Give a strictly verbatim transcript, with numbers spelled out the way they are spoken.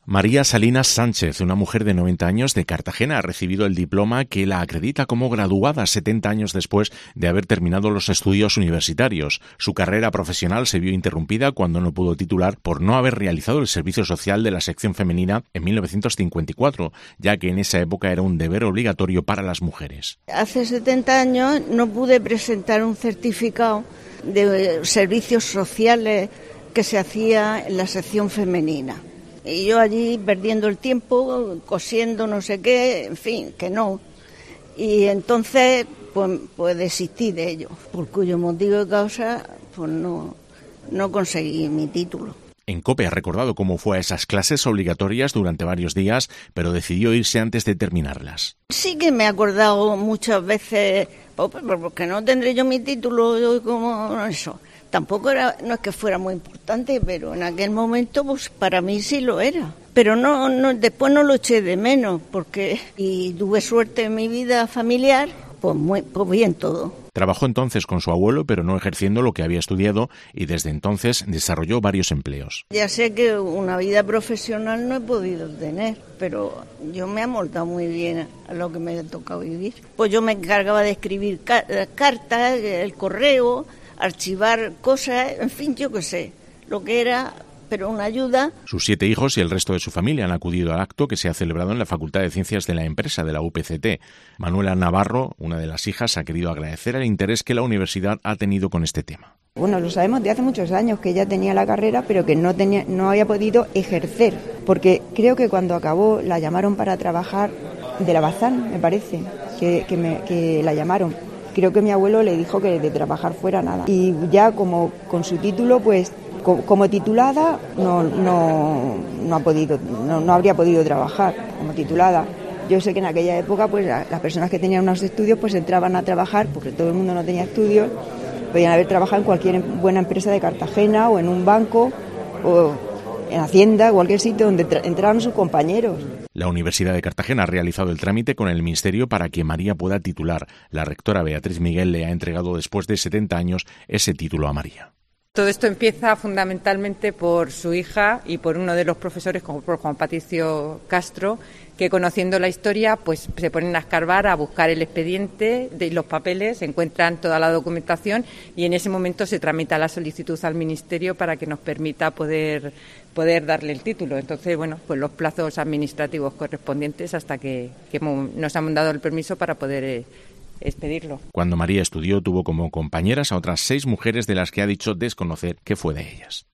María Salinas Sánchez, una mujer de noventa años de Cartagena, ha recibido el diploma que la acredita como graduada setenta años después de haber terminado los estudios universitarios. Su carrera profesional se vio interrumpida cuando no pudo titular por no haber realizado el servicio social de la sección femenina en mil novecientos cincuenta y cuatro, ya que en esa época era un deber obligatorio para las mujeres. Hace setenta años no pude presentar un certificado de servicios sociales que se hacía en la sección femenina. Y yo allí perdiendo el tiempo, cosiendo no sé qué, en fin, que no. Y entonces, pues, pues desistí de ello, por cuyo motivo y causa, pues no, no conseguí mi título. En COPE ha recordado cómo fue a esas clases obligatorias durante varios días, pero decidió irse antes de terminarlas. Sí que me he acordado muchas veces, pues, porque no tendré yo mi título, yo como eso. Tampoco era, no es que fuera muy importante, pero en aquel momento pues para mí sí lo era. Pero no, no después no lo eché de menos, porque y tuve suerte en mi vida familiar, pues muy pues bien todo. Trabajó entonces con su abuelo, pero no ejerciendo lo que había estudiado, y desde entonces desarrolló varios empleos. Ya sé que una vida profesional no he podido tener, pero yo me he amoldado muy bien a lo que me ha tocado vivir. Pues yo me encargaba de escribir cartas, el correo, archivar cosas, en fin, yo qué sé, lo que era, pero una ayuda. Sus siete hijos y el resto de su familia han acudido al acto que se ha celebrado en la Facultad de Ciencias de la Empresa de la U P C T. Manuela Navarro, una de las hijas, ha querido agradecer el interés que la universidad ha tenido con este tema. Bueno, lo sabemos de hace muchos años que ella tenía la carrera, pero que no tenía, no había podido ejercer, porque creo que cuando acabó la llamaron para trabajar de la Bazán, me parece, que, que, me, que la llamaron. Creo que mi abuelo le dijo que de trabajar fuera nada. Y ya como con su título, pues como, como titulada no, no, no ha podido, no, no habría podido trabajar como titulada. Yo sé que en aquella época pues las personas que tenían unos estudios pues entraban a trabajar, porque todo el mundo no tenía estudios, podían haber trabajado en cualquier buena empresa de Cartagena o en un banco o en Hacienda, cualquier sitio donde tra- entraban sus compañeros. La Universidad de Cartagena ha realizado el trámite con el Ministerio para que María pueda titular. La rectora Beatriz Miguel le ha entregado después de setenta años ese título a María. Todo esto empieza fundamentalmente por su hija y por uno de los profesores, como por Juan Patricio Castro, que conociendo la historia pues se ponen a escarbar, a buscar el expediente de los papeles, encuentran toda la documentación y en ese momento se tramita la solicitud al Ministerio para que nos permita poder, poder darle el título. Entonces, bueno, pues los plazos administrativos correspondientes hasta que, que nos han dado el permiso para poder eh, expedirlo. Cuando María estudió, tuvo como compañeras a otras seis mujeres de las que ha dicho desconocer qué fue de ellas.